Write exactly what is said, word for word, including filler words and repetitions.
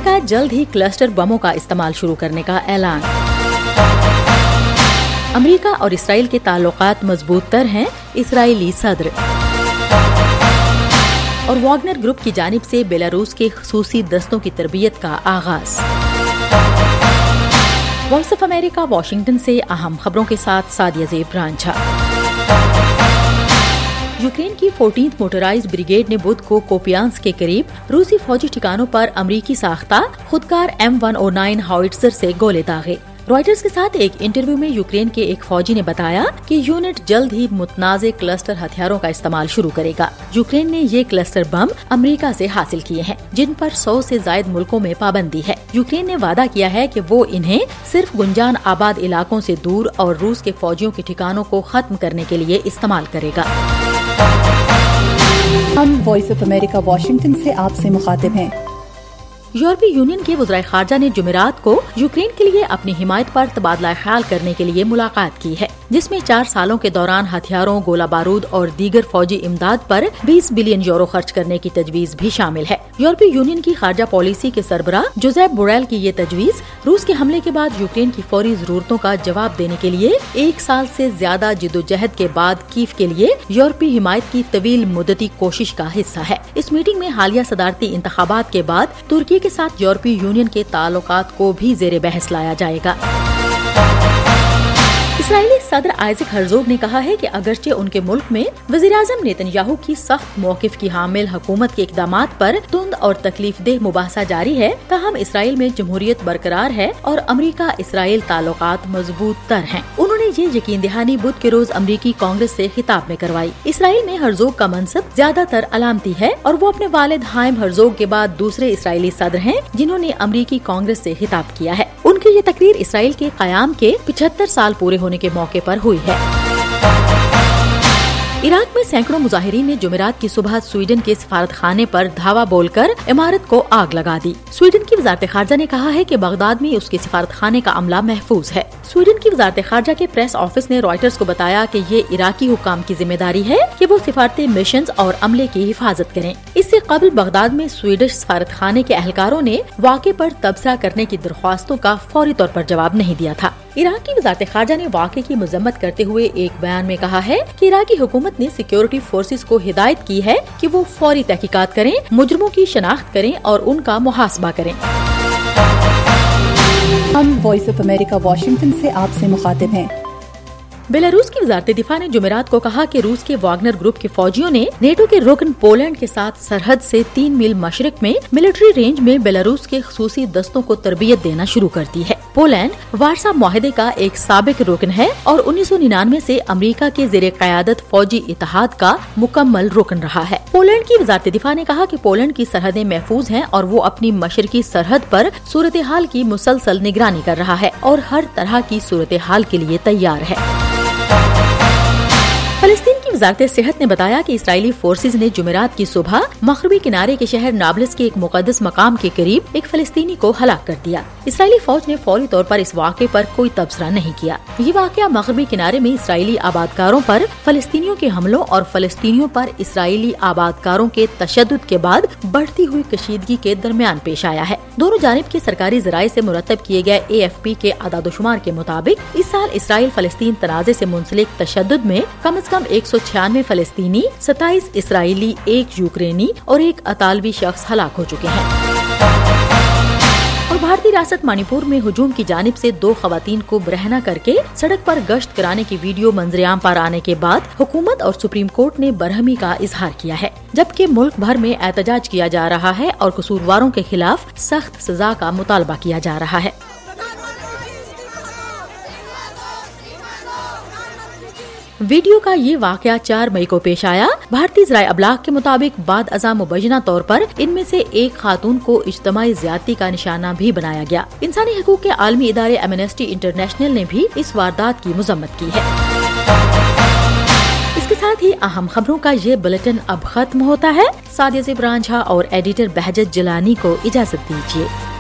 امریکہ جلد ہی کلسٹر بموں کا استعمال شروع کرنے کا اعلان۔ امریکہ اور اسرائیل کے تعلقات مضبوط تر ہیں، اسرائیلی صدر۔ اور واگنر گروپ کی جانب سے بیلاروس کے خصوصی دستوں کی تربیت کا آغاز۔ وائس آف امریکہ واشنگٹن سے اہم خبروں کے ساتھ سعدیہ زیب رانجھا۔ یوکرین کی فورٹینتھ موٹرائزڈ بریگیڈ نے بدھ کو کوپیانس کے قریب روسی فوجی ٹھکانوں پر امریکی ساختہ خودکار M one O nine howitzer سے گولے داغے۔ رائٹرز کے ساتھ ایک انٹرویو میں یوکرین کے ایک فوجی نے بتایا کہ یونٹ جلد ہی متنازع کلسٹر ہتھیاروں کا استعمال شروع کرے گا۔ یوکرین نے یہ کلسٹر بم امریکہ سے حاصل کیے ہیں، جن پر سو سے زائد ملکوں میں پابندی ہے۔ یوکرین نے وعدہ کیا ہے کہ وہ انہیں صرف گنجان آباد علاقوں سے دور اور روس کے فوجیوں کے ٹھکانوں کو ختم کرنے کے لیے استعمال کرے گا۔ ہم وائس آف امریکہ واشنگٹن سے آپ سے مخاطب ہیں۔ یورپی یونین کے وزرائے خارجہ نے جمعرات کو یوکرین کے لیے اپنی حمایت پر تبادلہ خیال کرنے کے لیے ملاقات کی ہے، جس میں چار سالوں کے دوران ہتھیاروں، گولہ بارود اور دیگر فوجی امداد پر بیس بلین یورو خرچ کرنے کی تجویز بھی شامل ہے۔ یورپی یونین کی خارجہ پالیسی کے سربراہ جوزیپ بوریل کی یہ تجویز روس کے حملے کے بعد یوکرین کی فوری ضرورتوں کا جواب دینے کے لیے ایک سال سے زیادہ جدوجہد کے بعد کیف کے لیے یورپی حمایت کی طویل مدتی کوشش کا حصہ ہے۔ اس میٹنگ میں حالیہ صدارتی انتخابات کے بعد ترکی کے ساتھ یورپی یونین کے تعلقات کو بھی زیر بحث لایا جائے گا۔ اسرائیلی صدر آئزک ہرزوگ نے کہا ہے کہ اگرچہ ان کے ملک میں وزیراعظم نیتن یاہو کی سخت موقف کی حامل حکومت کے اقدامات پر تند اور تکلیف دہ مباحثہ جاری ہے، تاہم اسرائیل میں جمہوریت برقرار ہے اور امریکہ اسرائیل تعلقات مضبوط تر ہیں۔ انہوں نے یہ یقین دہانی بدھ کے روز امریکی کانگریس سے خطاب میں کروائی۔ اسرائیل میں ہرزوگ کا منصب زیادہ تر علامتی ہے اور وہ اپنے والد ہائم ہرزوگ کے بعد دوسرے اسرائیلی صدر ہیں جنہوں نے امریکی کانگریس سے خطاب کیا ہے۔ ان کی یہ تقریر اسرائیل کے قیام کے پچہتر سال پورے ہونے کے موقع پر ہوئی ہے۔ عراق میں سینکڑوں مظاہرین نے جمعرات کی صبح سویڈن کے سفارت خانے پر دھاوا بول کر عمارت کو آگ لگا دی۔ سویڈن کی وزارت خارجہ نے کہا ہے کہ بغداد میں اس کے سفارت خانے کا عملہ محفوظ ہے۔ سویڈن کی وزارت خارجہ کے پریس آفس نے رائٹرز کو بتایا کہ یہ عراقی حکام کی ذمہ داری ہے کہ وہ سفارتی مشنز اور عملے کی حفاظت کریں۔ اس سے قبل بغداد میں سویڈش سفارت خانے کے اہلکاروں نے واقعے پر تبصرہ کرنے کی درخواستوں کا فوری طور پر جواب نہیں دیا تھا۔ عراق کی وزارت خارجہ نے واقعے کی مذمت کرتے ہوئے ایک بیان میں کہا ہے کہ عراقی حکومت نے سیکیورٹی فورسز کو ہدایت کی ہے کہ وہ فوری تحقیقات کریں، مجرموں کی شناخت کریں اور ان کا محاسبہ کریں۔ ہم وائس آف امریکہ واشنگٹن سے آپ سے مخاطب ہیں۔ بیلاروس کی وزارت دفاع نے جمعرات کو کہا کہ روس کے واگنر گروپ کے فوجیوں نے نیٹو کے رکن پولینڈ کے ساتھ سرحد سے تین میل مشرق میں ملٹری رینج میں بیلاروس کے خصوصی دستوں کو تربیت دینا شروع کر دی ہے۔ پولینڈ وارسا معاہدے کا ایک سابق رکن ہے اور انیس سو ننانوے سے امریکہ کے زیر قیادت فوجی اتحاد کا مکمل رکن رہا ہے۔ پولینڈ کی وزارت دفاع نے کہا کہ پولینڈ کی سرحدیں محفوظ ہیں اور وہ اپنی مشرقی سرحد پر صورتحال کی مسلسل نگرانی کر رہا ہے اور ہر طرح کی صورتحال کے لیے تیار ہے۔ فلسطین کی وزارت صحت نے بتایا کہ اسرائیلی فورسز نے جمعرات کی صبح مغربی کنارے کے شہر نابلس کے ایک مقدس مقام کے قریب ایک فلسطینی کو ہلاک کر دیا۔ اسرائیلی فوج نے فوری طور پر اس واقعے پر کوئی تبصرہ نہیں کیا۔ یہ واقعہ مغربی کنارے میں اسرائیلی آبادکاروں پر فلسطینیوں کے حملوں اور فلسطینیوں پر اسرائیلی آبادکاروں کے تشدد کے بعد بڑھتی ہوئی کشیدگی کے درمیان پیش آیا ہے۔ دونوں جانب کے سرکاری ذرائع سے مرتب کیے گئے اے ایف پی کے اعداد و شمار کے مطابق اس سال اسرائیل فلسطین تنازع سے منسلک تشدد میں کم از کم ایک سو چھیانوے فلسطینی، ستائیس اسرائیلی، ایک یوکرینی اور ایک اطالوی شخص ہلاک ہو چکے ہیں۔ اور بھارتی ریاست منی پور میں ہجوم کی جانب سے دو خواتین کو برہنہ کر کے سڑک پر گشت کرانے کی ویڈیو منظر عام پر آنے کے بعد حکومت اور سپریم کورٹ نے برہمی کا اظہار کیا ہے، جبکہ ملک بھر میں احتجاج کیا جا رہا ہے اور قصورواروں کے خلاف سخت سزا کا مطالبہ کیا جا رہا ہے۔ ویڈیو کا یہ واقعہ چار مئی کو پیش آیا۔ بھارتی ذرائع ابلاغ کے مطابق بعد ازاں مبینہ طور پر ان میں سے ایک خاتون کو اجتماعی زیادتی کا نشانہ بھی بنایا گیا۔ انسانی حقوق کے عالمی ادارے ایمنسٹی انٹرنیشنل نے بھی اس واردات کی مذمت کی ہے۔ اس کے ساتھ ہی اہم خبروں کا یہ بلیٹن اب ختم ہوتا ہے۔ سعدیہ زیب رانجھا اور ایڈیٹر بہجت جلانی کو اجازت دیجیے۔